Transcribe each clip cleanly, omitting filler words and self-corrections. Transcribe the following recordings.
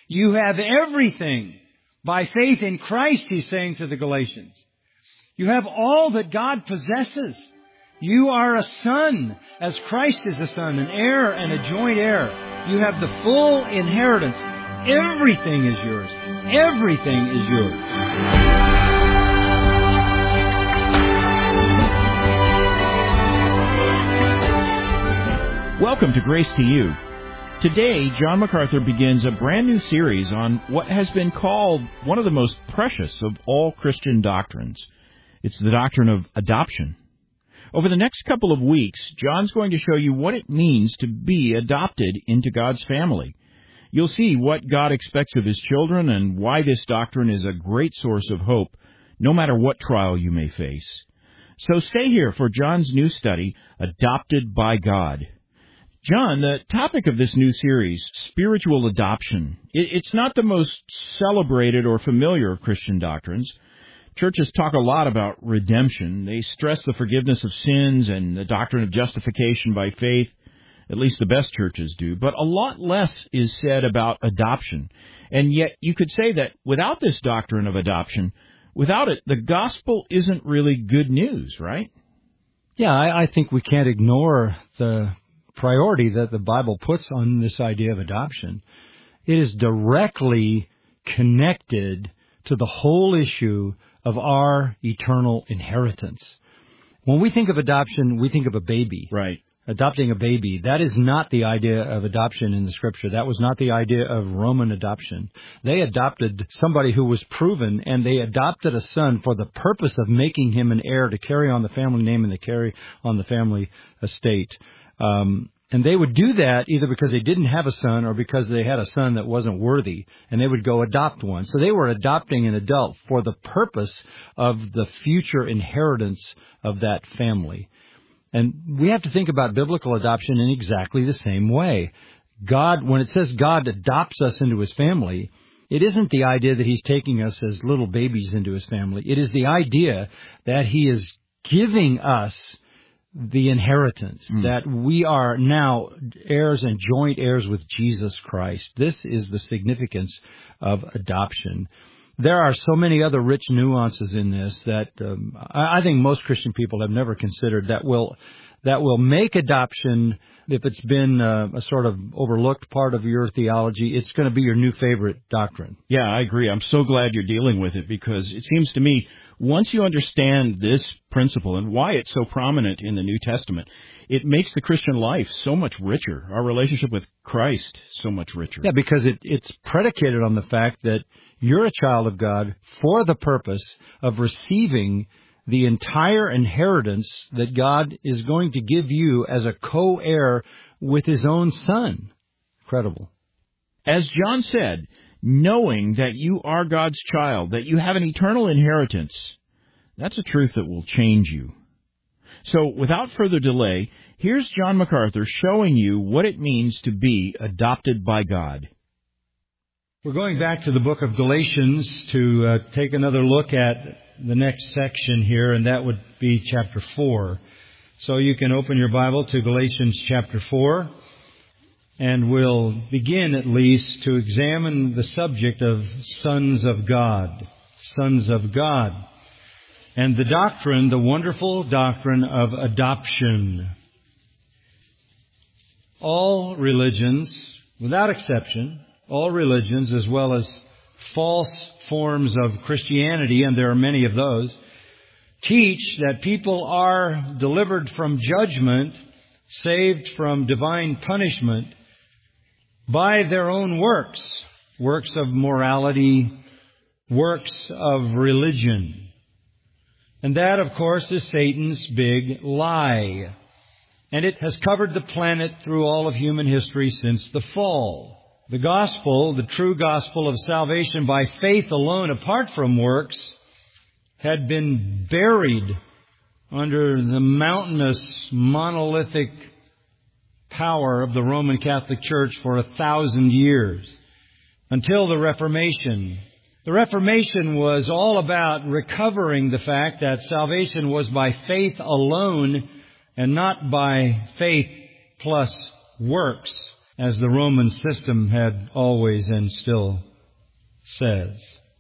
You have everything by faith in Christ, he's saying to the Galatians. You have all that God possesses. You are a son, as Christ is a son, an heir and a joint heir. You have the full inheritance. Everything is yours. Everything is yours. Welcome to Grace to You. Today, John MacArthur begins a brand new series on what has been called one of the most precious of all Christian doctrines. It's the doctrine of adoption. Over the next couple of weeks, John's going to show you what it means to be adopted into God's family. You'll see what God expects of His children and why this doctrine is a great source of hope, no matter what trial you may face. So stay here for John's new study, Adopted by God. John, the topic of this new series, spiritual adoption, it's not the most celebrated or familiar of Christian doctrines. Churches talk a lot about redemption. They stress the forgiveness of sins and the doctrine of justification by faith. At least the best churches do. But a lot less is said about adoption. And yet you could say that without this doctrine of adoption, without it, the gospel isn't really good news, right? Yeah, I think we can't ignore the priority that the Bible puts on this idea of adoption. It is directly connected to the whole issue of our eternal inheritance. When we think of adoption, we think of a baby. Right. Adopting a baby. That is not the idea of adoption in the Scripture. That was not the idea of Roman adoption. They adopted somebody who was proven, and they adopted a son for the purpose of making him an heir to carry on the family name and to carry on the family estate. And they would do that either because they didn't have a son or because they had a son that wasn't worthy, and they would go adopt one. So they were adopting an adult for the purpose of the future inheritance of that family. And we have to think about biblical adoption in exactly the same way. God, when it says God adopts us into His family, it isn't the idea that He's taking us as little babies into His family. It is the idea that He is giving us the inheritance, that we are now heirs and joint heirs with Jesus Christ. This is the significance of adoption. There are so many other rich nuances in this that I think most Christian people have never considered that will make adoption, if it's been a sort of overlooked part of your theology, it's going to be your new favorite doctrine. Yeah, I agree. I'm so glad you're dealing with it because it seems to me once you understand this principle and why it's so prominent in the New Testament, it makes the Christian life so much richer, our relationship with Christ so much richer. Yeah, because it's predicated on the fact that you're a child of God for the purpose of receiving the entire inheritance that God is going to give you as a co-heir with His own Son. Incredible. As John said, knowing that you are God's child, that you have an eternal inheritance, that's a truth that will change you. So, without further delay, here's John MacArthur showing you what it means to be adopted by God. We're going back to the book of Galatians to take another look at the next section here, and that would be chapter 4. So you can open your Bible to Galatians chapter 4. And we'll begin at least to examine the subject of sons of God. Sons of God. And the doctrine, the wonderful doctrine of adoption. All religions, without exception, all religions as well as false forms of Christianity, and there are many of those, teach that people are delivered from judgment, saved from divine punishment, by their own works, works of morality, works of religion. And that, of course, is Satan's big lie. And it has covered the planet through all of human history since the fall. The gospel, the true gospel of salvation by faith alone, apart from works, had been buried under the mountainous, monolithic power of the Roman Catholic Church for 1,000 years, until the Reformation. The Reformation was all about recovering the fact that salvation was by faith alone and not by faith plus works. as the Roman system had always and still says.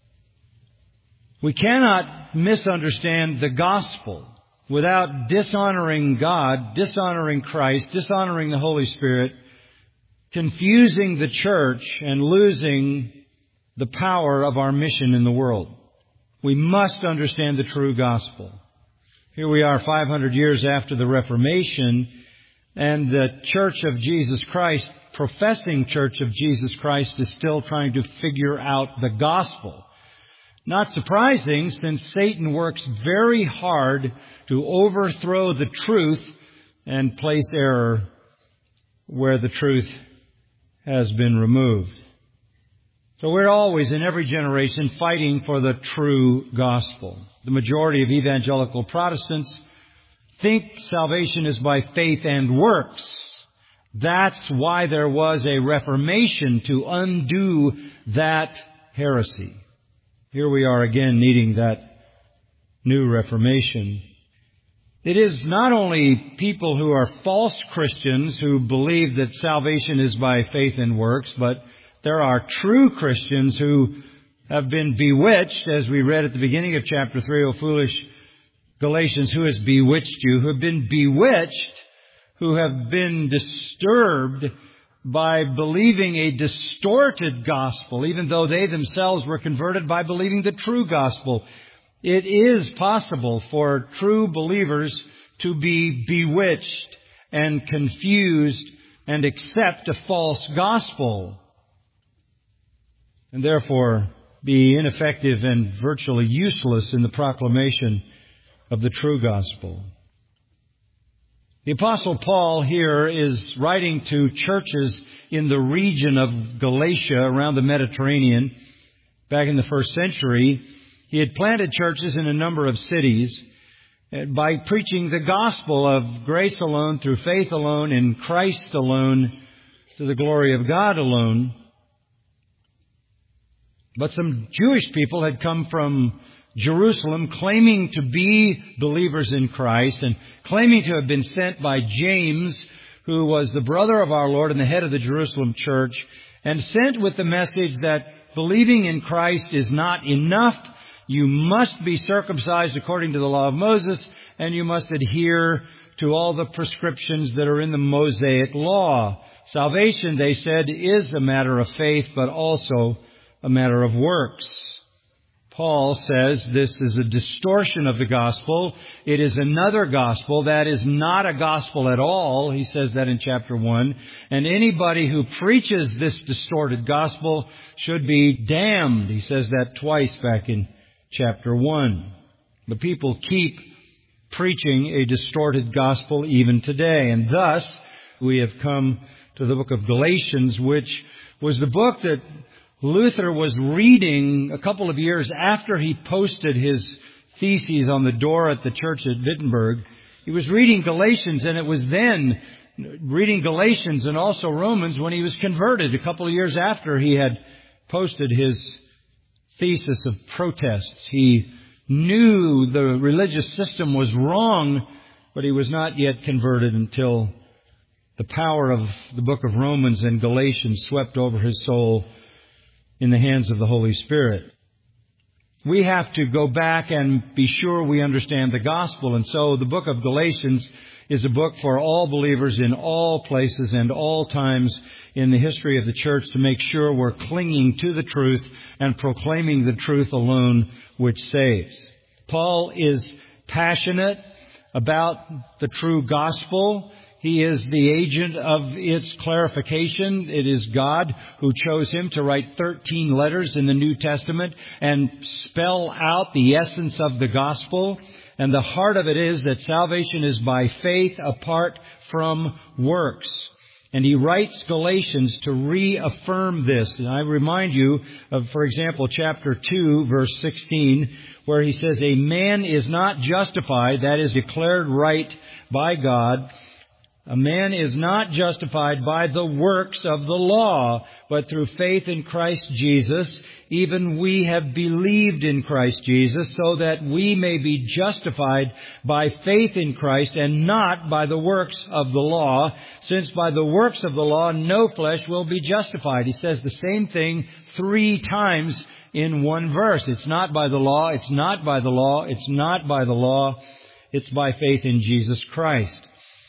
We cannot misunderstand the gospel without dishonoring God, dishonoring Christ, dishonoring the Holy Spirit, confusing the church, and losing the power of our mission in the world. We must understand the true gospel. Here we are 500 years after the Reformation, and the Church of Jesus Christ, professing Church of Jesus Christ, is still trying to figure out the gospel. Not surprising, since Satan works very hard to overthrow the truth and place error where the truth has been removed. So we're always, in every generation, fighting for the true gospel. The majority of evangelical Protestants think salvation is by faith and works. That's why there was a Reformation, to undo that heresy. Here we are again needing that new Reformation. It is not only people who are false Christians who believe that salvation is by faith and works, but there are true Christians who have been bewitched, as we read at the beginning of chapter 3, O foolish Galatians, who has bewitched you? Who have been bewitched, who have been disturbed by believing a distorted gospel, even though they themselves were converted by believing the true gospel. It is possible for true believers to be bewitched and confused and accept a false gospel, and therefore be ineffective and virtually useless in the proclamation of the true gospel. The Apostle Paul here is writing to churches in the region of Galatia around the Mediterranean. Back in the first century, he had planted churches in a number of cities by preaching the gospel of grace alone, through faith alone, in Christ alone, to the glory of God alone. But some Jewish people had come from Jerusalem claiming to be believers in Christ and claiming to have been sent by James, who was the brother of our Lord and the head of the Jerusalem church, and sent with the message that believing in Christ is not enough. You must be circumcised according to the law of Moses, and you must adhere to all the prescriptions that are in the Mosaic law. Salvation, they said, is a matter of faith, but also a matter of works. Paul says this is a distortion of the gospel. It is another gospel that is not a gospel at all. He says that in chapter 1. And anybody who preaches this distorted gospel should be damned. He says that twice back in chapter 1. The people keep preaching a distorted gospel even today. And thus, we have come to the book of Galatians, which was the book that Luther was reading a couple of years after he posted his theses on the door at the church at Wittenberg. He was reading Galatians, and it was then reading Galatians and also Romans when he was converted, a couple of years after he had posted his thesis of protests. He knew the religious system was wrong, but he was not yet converted until the power of the book of Romans and Galatians swept over his soul in the hands of the Holy Spirit. We have to go back and be sure we understand the gospel. And so the book of Galatians is a book for all believers in all places and all times in the history of the church, to make sure we're clinging to the truth and proclaiming the truth alone, which saves. Paul is passionate about the true gospel. He is the agent of its clarification. It is God who chose him to write 13 letters in the New Testament and spell out the essence of the gospel. And the heart of it is that salvation is by faith apart from works. And he writes Galatians to reaffirm this. And I remind you of, for example, chapter 2, verse 16, where he says, a man is not justified, that is declared right by God, A man is not justified by the works of the law, but through faith in Christ Jesus. Even we have believed in Christ Jesus, so that we may be justified by faith in Christ and not by the works of the law, since by the works of the law no flesh will be justified. He says the same thing 3 times in one verse. It's not by the law, it's not by the law, it's not by the law, it's by faith in Jesus Christ.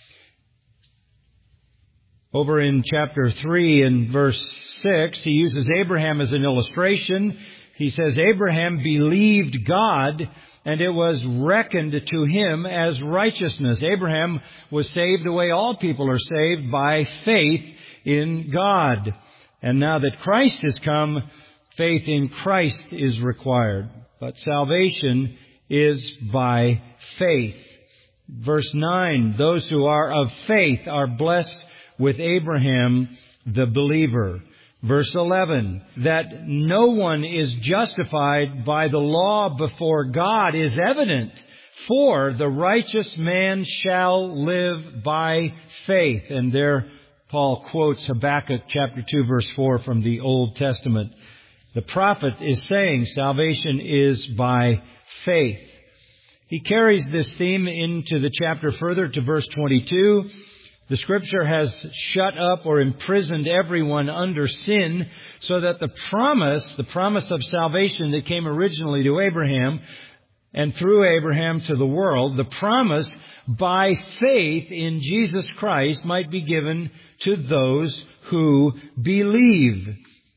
Over in chapter 3 and verse 6, he uses Abraham as an illustration. He says, Abraham believed God, and it was reckoned to him as righteousness. Abraham was saved the way all people are saved, by faith in God. And now that Christ has come, faith in Christ is required. But salvation is by faith. Verse 9, those who are of faith are blessed with Abraham, the believer. Verse 11, that no one is justified by the law before God is evident, for the righteous man shall live by faith. And there Paul quotes Habakkuk chapter 2 verse 4 from the Old Testament. The prophet is saying salvation is by faith. He carries this theme into the chapter further to verse 22. The Scripture has shut up or imprisoned everyone under sin, so that the promise of salvation that came originally to Abraham and through Abraham to the world, the promise by faith in Jesus Christ might be given to those who believe.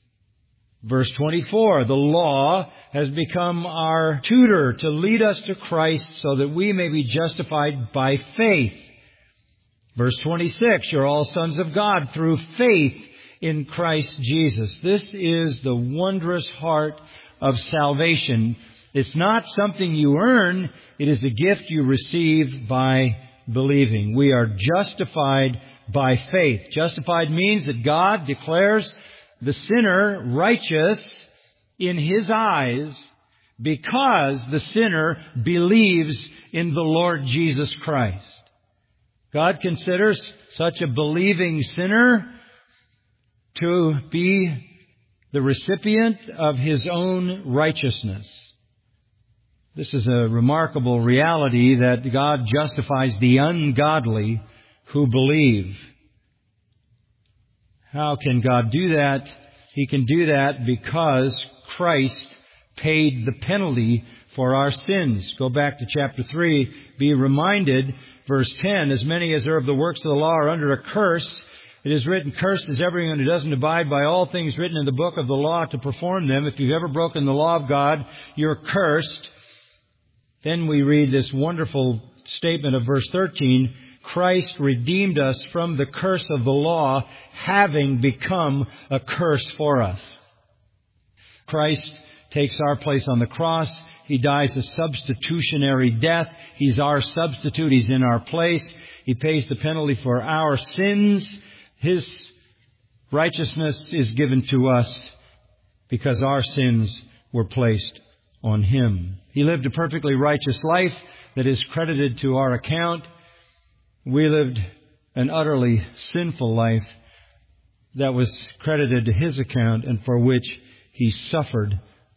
Verse 24, the law has become our tutor to lead us to Christ so that we may be justified by faith. Verse 26, you're all sons of God through faith in Christ Jesus. This is the wondrous heart of salvation. It's not something you earn. It is a gift you receive by believing. We are justified by faith. Justified means that God declares the sinner righteous in His eyes because the sinner believes in the Lord Jesus Christ. God considers such a believing sinner to be the recipient of His own righteousness. This is a remarkable reality, that God justifies the ungodly who believe. How can God do that? He can do that because Christ paid the penalty for our sins. Go back to chapter 3. Be reminded, verse 10, as many as are of the works of the law are under a curse. It is written, cursed is everyone who doesn't abide by all things written in the book of the law to perform them. If you've ever broken the law of God, you're cursed. Then we read this wonderful statement of verse 13. Christ redeemed us from the curse of the law, having become a curse for us. Christ takes our place on the cross. He dies a substitutionary death. He's our substitute. He's in our place. He pays the penalty for our sins. His righteousness is given to us because our sins were placed on Him. He lived a perfectly righteous life that is credited to our account. We lived an utterly sinful life that was credited to His account, and for which He suffered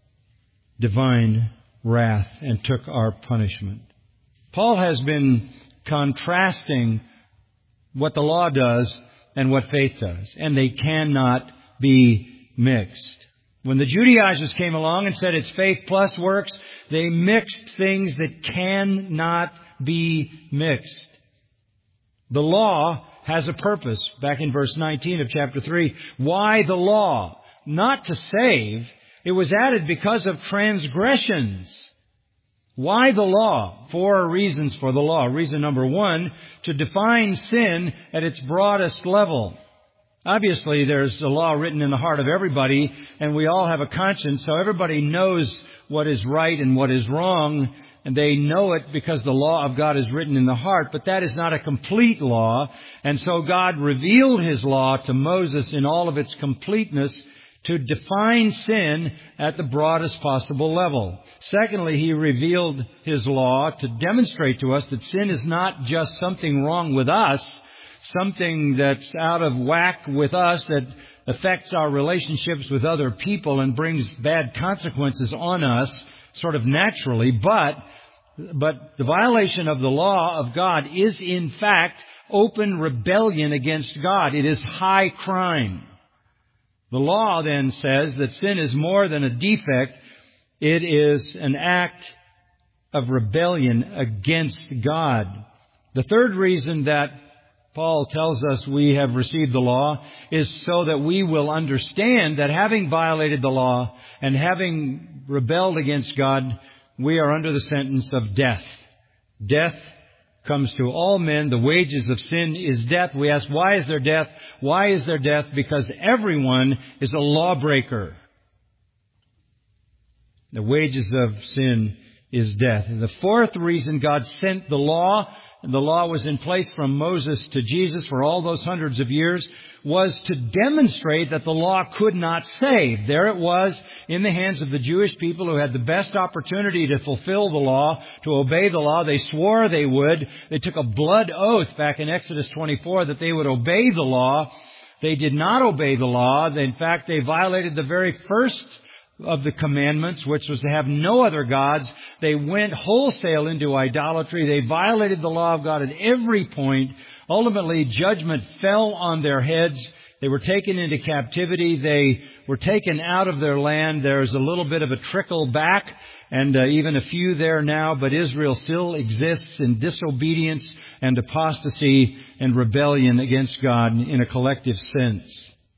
divine wrath and took our punishment. Paul has been contrasting what the law does and what faith does, and they cannot be mixed. When the Judaizers came along and said it's faith plus works, they mixed things that cannot be mixed. The law has a purpose. Back in verse 19 of chapter 3, why the law? Not to save. It was added because of transgressions. Why the law? 4 reasons for the law. Reason number 1, to define sin at its broadest level. Obviously, there's a law written in the heart of everybody, and we all have a conscience, so everybody knows what is right and what is wrong, and they know it because the law of God is written in the heart, but that is not a complete law, and so God revealed His law to Moses in all of its completeness to define sin at the broadest possible level. Secondly, He revealed His law to demonstrate to us that sin is not just something wrong with us. something that's out of whack with us that affects our relationships with other people and brings bad consequences on us sort of naturally. But the violation of the law of God is in fact open rebellion against God. It is high crime. The law then says that sin is more than a defect. It is an act of rebellion against God. The third reason that Paul tells us we have received the law is so that we will understand that having violated the law and having rebelled against God, we are under the sentence of death. Death comes to all men. The wages of sin is death. We ask, why is there death? Why is there death? Because everyone is a lawbreaker. The wages of sin is death. And the fourth reason God sent the law, and the law was in place from Moses to Jesus for all those hundreds of years, was to demonstrate that the law could not save. There it was in the hands of the Jewish people who had the best opportunity to fulfill the law, to obey the law. They swore they would. They took a blood oath back in Exodus 24 that they would obey the law. They did not obey the law. In fact, they violated the very first of the commandments, which was to have no other gods. They went wholesale into idolatry. They violated the law of God at every point. Ultimately, judgment fell on their heads. They were taken into captivity. They were taken out of their land. There's a little bit of a trickle back, and even a few there now, but Israel still exists in disobedience and apostasy and rebellion against God in a collective sense.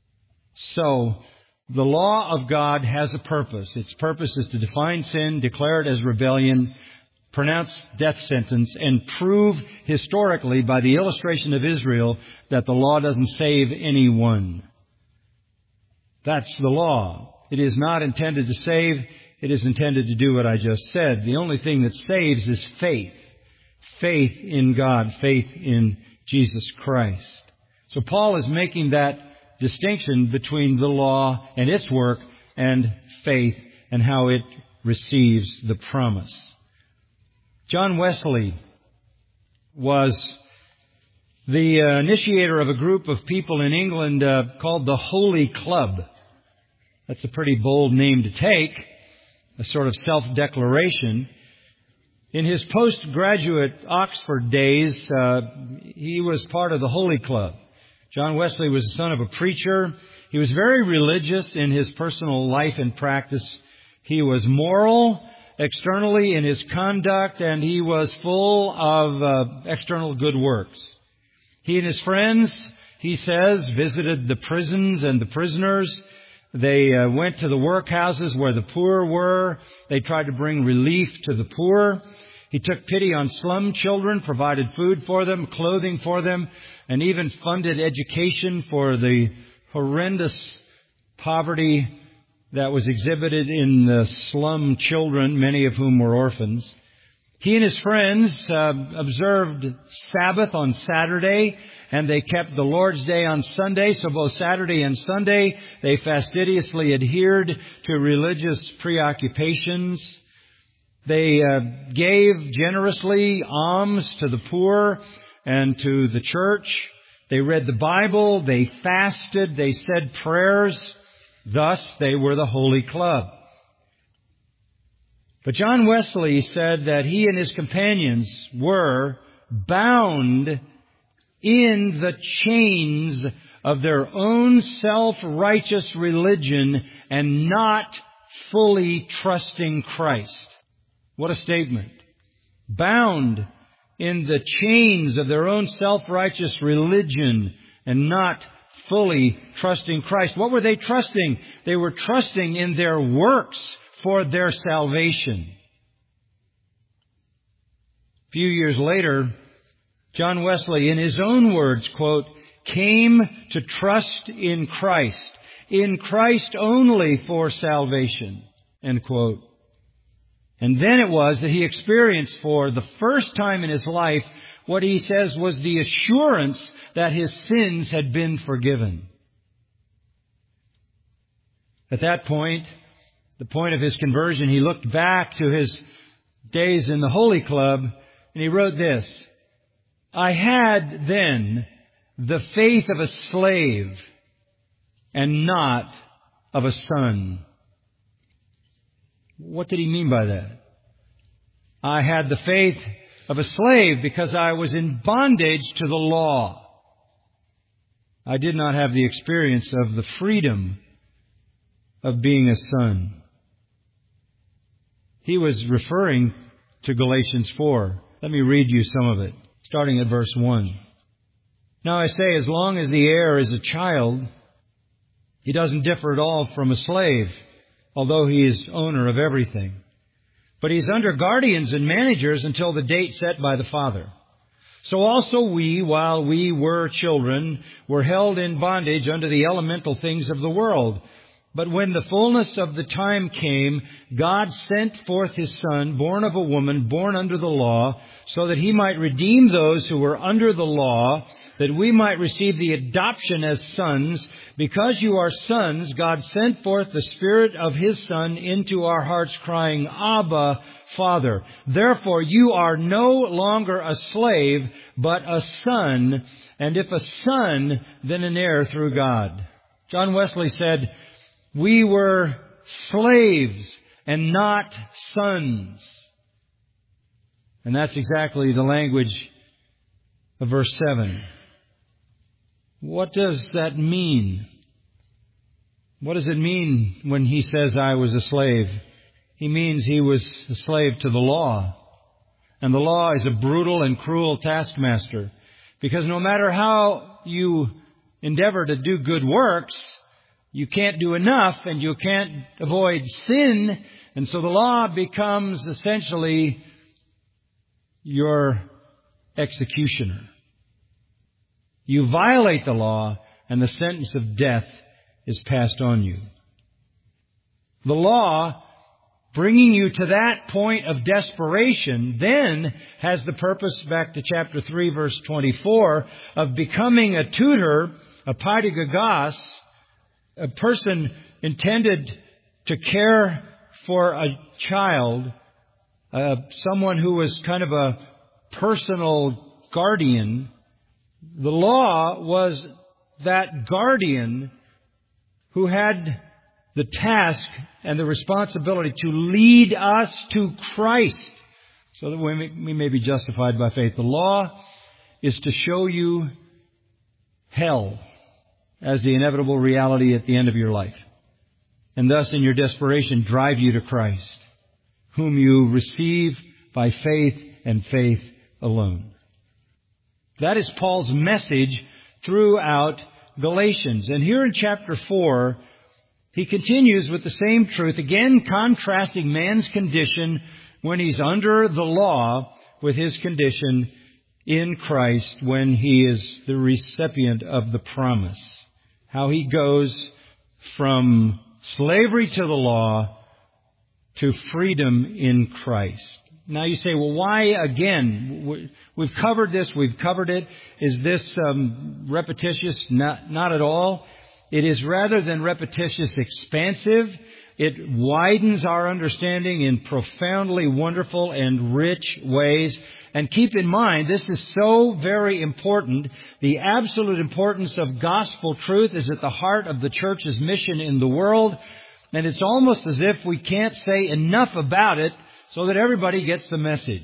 So, the law of God has a purpose. Its purpose is to define sin, declare it as rebellion, pronounce death sentence, and prove historically by the illustration of Israel that the law doesn't save anyone. That's the law. It is not intended to save. It is intended to do what I just said. The only thing that saves is faith. Faith in God. Faith in Jesus Christ. So Paul is making that distinction between the law and its work and faith and how it receives the promise. John Wesley was the initiator of a group of people in England called the Holy Club. That's a pretty bold name to take, a sort of self-declaration. In his postgraduate Oxford days, he was part of the Holy Club. John Wesley was the son of a preacher. He was very religious in his personal life and practice. He was moral externally in his conduct, and he was full of external good works. He and his friends, he says, visited the prisons and the prisoners. They went to the workhouses where the poor were. They tried to bring relief to the poor. He took pity on slum children, provided food for them, clothing for them, and even funded education for the horrendous poverty that was exhibited in the slum children, many of whom were orphans. He and his friends observed Sabbath on Saturday, and they kept the Lord's Day on Sunday. So both Saturday and Sunday, they fastidiously adhered to religious preoccupations. They gave generously alms to the poor and to the church. They read the Bible. They fasted. They said prayers. Thus, they were the Holy Club. But John Wesley said that he and his companions were bound in the chains of their own self-righteous religion and not fully trusting Christ. What a statement. Bound in the chains of their own self-righteous religion and not fully trusting Christ. What were they trusting? They were trusting in their works for their salvation. A few years later, John Wesley, in his own words, quote, came to trust in Christ only for salvation, end quote. And then it was that he experienced for the first time in his life what he says was the assurance that his sins had been forgiven. At that point, the point of his conversion, he looked back to his days in the Holy Club and he wrote this: I had then the faith of a slave and not of a son. What did he mean by that? I had the faith of a slave because I was in bondage to the law. I did not have the experience of the freedom of being a son. He was referring to Galatians 4. Let me read you some of it, starting at verse 1. Now I say, as long as the heir is a child, he doesn't differ at all from a slave, although he is owner of everything. But he's under guardians and managers until the date set by the father. So also we, while we were children, were held in bondage under the elemental things of the world. But when the fullness of the time came, God sent forth His Son, born of a woman, born under the law, so that He might redeem those who were under the law, that we might receive the adoption as sons. Because you are sons, God sent forth the Spirit of His Son into our hearts, crying, Abba, Father. Therefore you are no longer a slave, but a son, and if a son, then an heir through God. John Wesley said, we were slaves and not sons. And that's exactly the language of verse 7. What does that mean? What does it mean when he says, I was a slave? He means he was a slave to the law. And the law is a brutal and cruel taskmaster. Because no matter how you endeavor to do good works, you can't do enough and you can't avoid sin. And so the law becomes essentially your executioner. You violate the law and the sentence of death is passed on you. The law, bringing you to that point of desperation, then has the purpose, back to chapter 3, verse 24, of becoming a tutor, a paidagogos, a person intended to care for a child, someone who was kind of a personal guardian. The law was that guardian who had the task and the responsibility to lead us to Christ so that we may be justified by faith. The law is to show you hell as the inevitable reality at the end of your life. And thus, in your desperation, drive you to Christ, whom you receive by faith and faith alone. That is Paul's message throughout Galatians. And here in chapter 4, he continues with the same truth, again contrasting man's condition when he's under the law with his condition in Christ when he is the recipient of the promise. How he goes from slavery to the law to freedom in Christ. Now you say, well, why again? We've covered this, we've covered it. Is this repetitious? Not at all. It is, rather than repetitious, expansive. It widens our understanding in profoundly wonderful and rich ways. And keep in mind, this is so very important. The absolute importance of gospel truth is at the heart of the church's mission in the world. And it's almost as if we can't say enough about it so that everybody gets the message.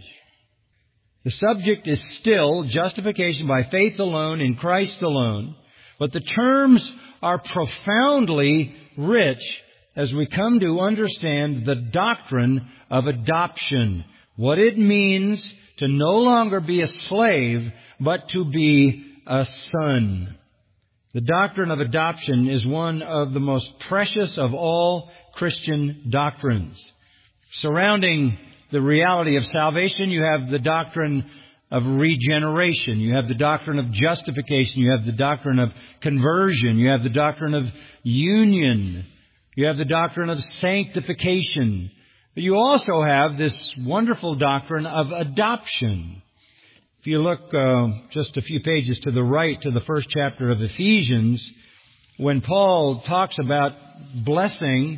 The subject is still justification by faith alone, in Christ alone. But the terms are profoundly rich as we come to understand the doctrine of adoption. What it means to no longer be a slave, but to be a son. The doctrine of adoption is one of the most precious of all Christian doctrines. Surrounding the reality of salvation, you have the doctrine of regeneration. You have the doctrine of justification. You have the doctrine of conversion. You have the doctrine of union. You have the doctrine of sanctification. But you also have this wonderful doctrine of adoption. If you look just a few pages to the right to the first chapter of Ephesians, when Paul talks about blessing,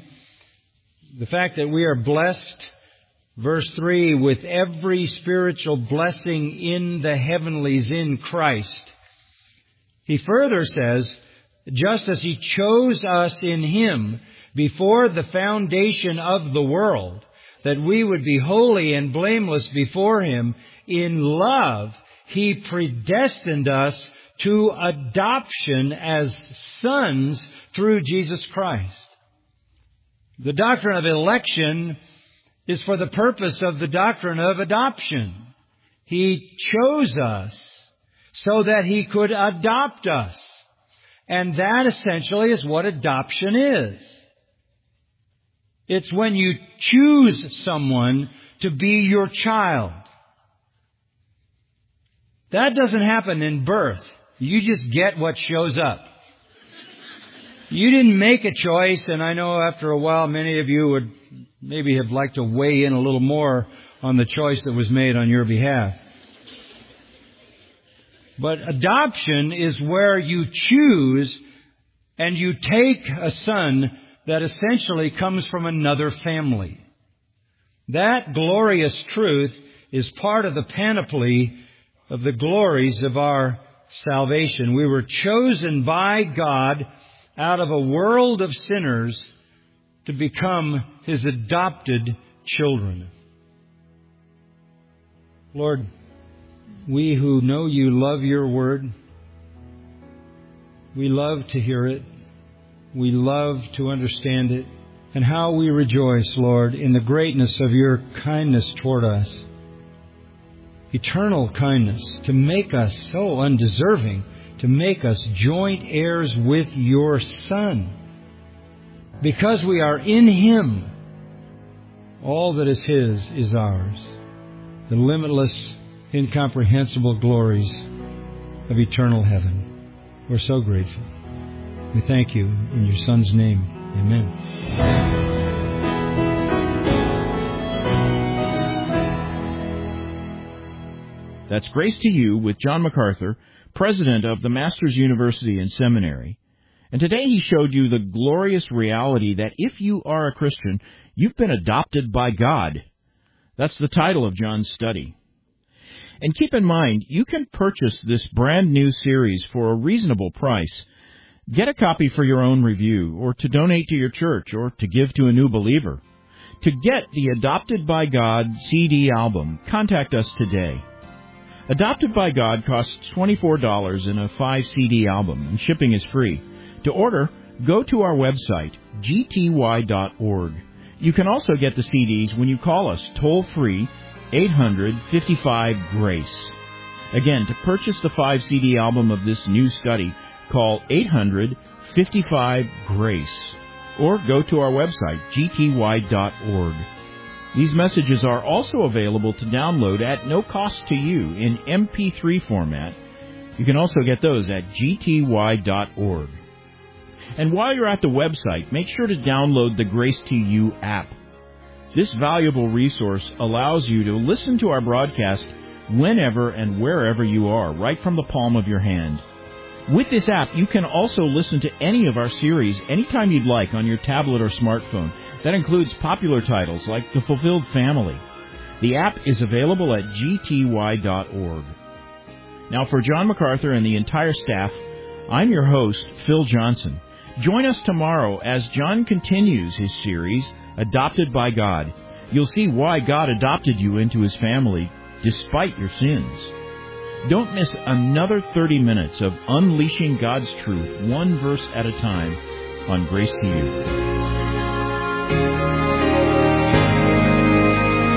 the fact that we are blessed, verse 3, with every spiritual blessing in the heavenlies in Christ. He further says, just as He chose us in Him before the foundation of the world, that we would be holy and blameless before Him, in love He predestined us to adoption as sons through Jesus Christ. The doctrine of election is for the purpose of the doctrine of adoption. He chose us so that He could adopt us. And that essentially is what adoption is. It's when you choose someone to be your child. That doesn't happen in birth. You just get what shows up. You didn't make a choice, and I know after a while many of you would maybe have liked to weigh in a little more on the choice that was made on your behalf. But adoption is where you choose and you take a son that essentially comes from another family. That glorious truth is part of the panoply of the glories of our salvation. We were chosen by God out of a world of sinners to become His adopted children. Lord, we who know You love Your Word. We love to hear it. We love to understand it. And how we rejoice, Lord, in the greatness of Your kindness toward us. Eternal kindness to make us so undeserving, to make us joint heirs with Your Son. Because we are in Him, all that is His is ours. The limitless, incomprehensible glories of eternal heaven. We're so grateful. We thank You in Your Son's name. Amen. That's Grace to You with John MacArthur, president of the Masters University and Seminary. And today he showed you the glorious reality that if you are a Christian, you've been adopted by God. That's the title of John's study. And keep in mind, you can purchase this brand new series for a reasonable price. Get a copy for your own review, or to donate to your church, or to give to a new believer. To get the Adopted by God CD album, contact us today. Adopted by God costs $24 in a 5-CD album, and shipping is free. To order, go to our website, gty.org. You can also get the CDs when you call us toll-free 800-55-GRACE. Again, to purchase the 5-CD album of this new study, call 800-55-GRACE or go to our website, gty.org. These messages are also available to download at no cost to you in MP3 format. You can also get those at gty.org. And while you're at the website, make sure to download the Grace to You app. This valuable resource allows you to listen to our broadcast whenever and wherever you are, right from the palm of your hand. With this app, you can also listen to any of our series anytime you'd like on your tablet or smartphone. That includes popular titles like The Fulfilled Family. The app is available at gty.org. Now, for John MacArthur and the entire staff, I'm your host, Phil Johnson. Join us tomorrow as John continues his series, Adopted by God. You'll see why God adopted you into His family despite your sins. Don't miss another 30 minutes of unleashing God's truth, one verse at a time, on Grace to You.